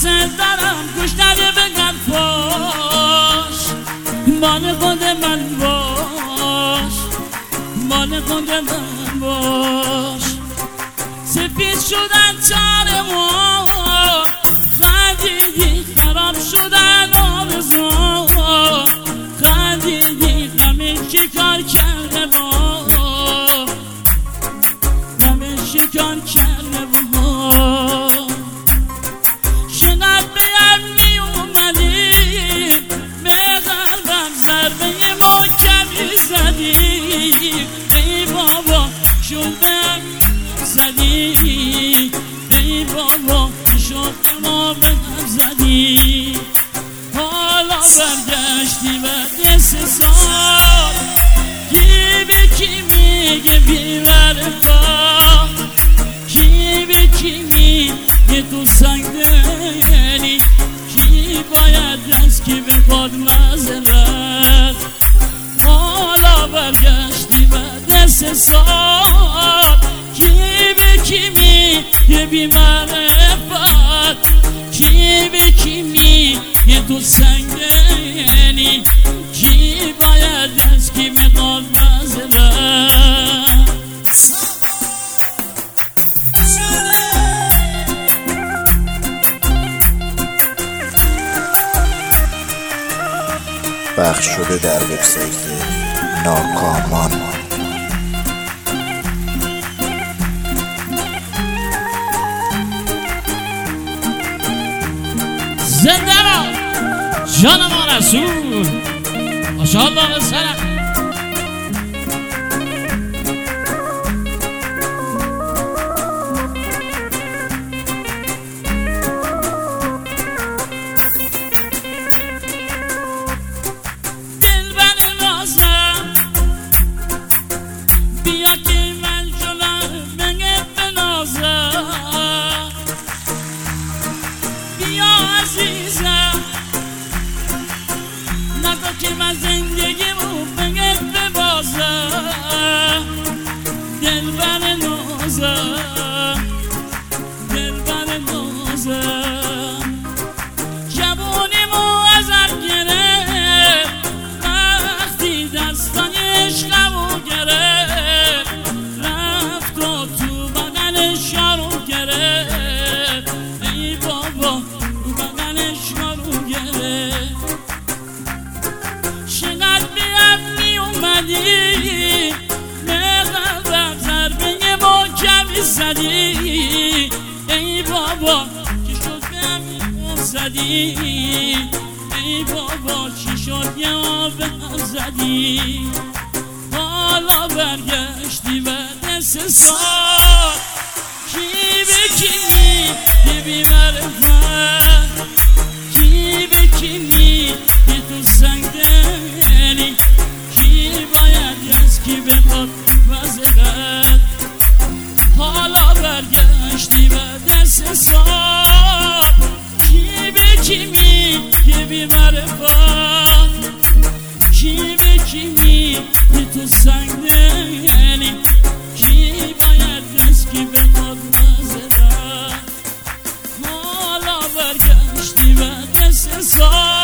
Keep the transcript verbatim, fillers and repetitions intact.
دارم گوش نده بگن فاش مال خود من باش مال خود من باش سفید شدن چار ما خندیدی خراب شدن آرزو خندیدی غمه چی کار کرده با غمه چی کار کرده با شنب بیم می اومدیم به قلبم ضربه محکمی زدیم ای بابا شدم زدی ای بابا شد ما به هم زدی حالا برگشتی بعد سه سال کی به کی میگه بی‌وفا کی به کی میگه تو سنگ دلی کی باید از کی بخواد معذرت حالا برگشتی بعد سه سال کی به کی میگه بی‌معرفت کی به کی میگه تو سنگلی کی باید از کی بخواد معذرت پخش شده در وبسایت ناکامان. زنده را جان ما رسول ماشاءالله سرم دلبر نازم بیا که من جلو بگه بنازم بیا عزیزم نگو که من زندگیمو بگه ببازم دلبر نازم دلبر نازم جوونیمو ازم گرفت وقتی دستان عشقمو گرفت رفت و تو بغلش یارو گرفت ای بابا تو بغلش یارو گرفت چقدر بیم می اومدی به قلبم ضربه محکمی زدی ای بابا چی شد بهم زدی ای بابا چی شد یه آبم زدی حالا برگشتی بعد سه سال کی به کی میگه بی‌معرفت کی به کی میگه تو سنگ دلی کی باید از کی بخواد معذرت حالا برگشتی بعد سه سال کی به کی میگه بی‌معرفت کی به کی میگه تو سنگ دلی کی باید از کی بخواد معذرت حالا برگشتی بعد سه سال